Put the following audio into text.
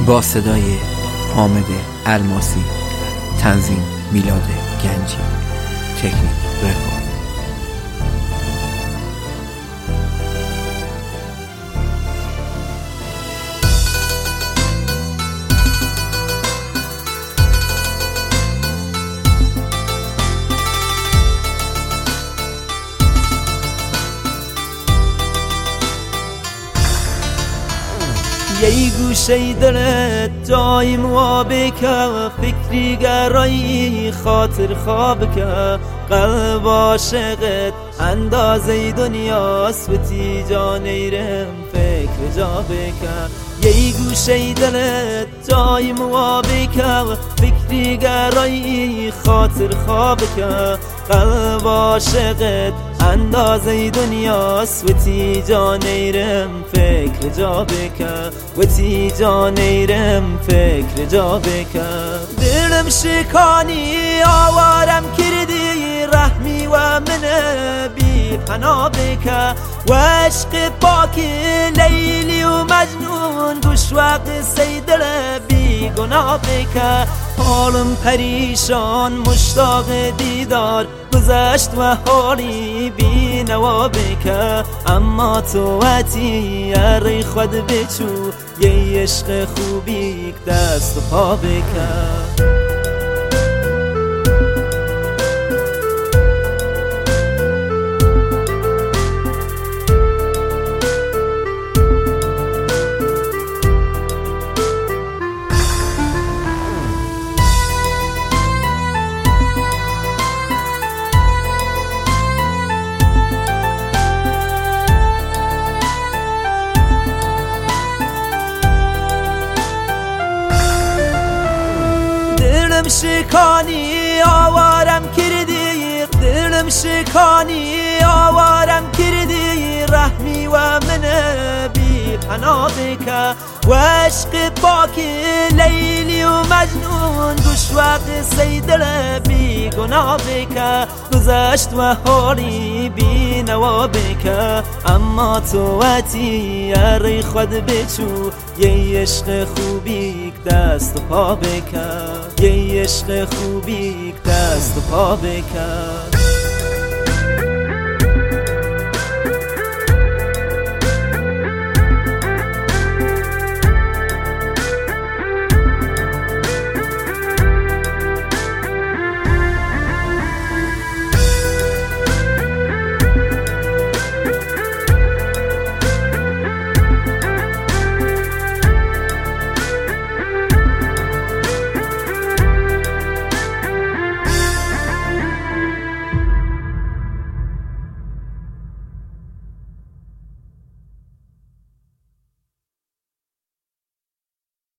با صدای حامد الماسی، تنظیم میلاد گنجی، تکنیک رکورد. یه گوشه دلت جای موابه که فکری گرایی خاطر خواب که قلب عاشقت اندازه دنیاست و تی جا نیرم فکر جا بکن. یه گوشه دلت جای موابه که فکری گرایی خاطر خواب که قلب عاشقت اندازه دنیاست و تی جا نیرم فکر جا بکن و تی جا نیرم فکر جا بکن. دلم شکانی آوارم کردی رحمی و من بی پناه بکن و عشق پاک لیلی و مجنون گوش و قصه دل بی گناه بکن. حالم پریشان مشتاق دیدار گذشت و حالی بی نوا بکن. اما تو وقتی اری خود بچو یه عشق خوبی دست و پا بکن. دلم شکانی آوارم کردی دلم شکانی آوارم کردی رحمی و من بی پناه بکن و عشق پاک لیلی و مجنون گوش و قصه دل بی گناه بکن. گذشت و حالی بی نوا بکن اما تو وقتی اری خود بچو یه عشق خوبی دست و پا بکن یه عشق خوبی دست و پا بکن.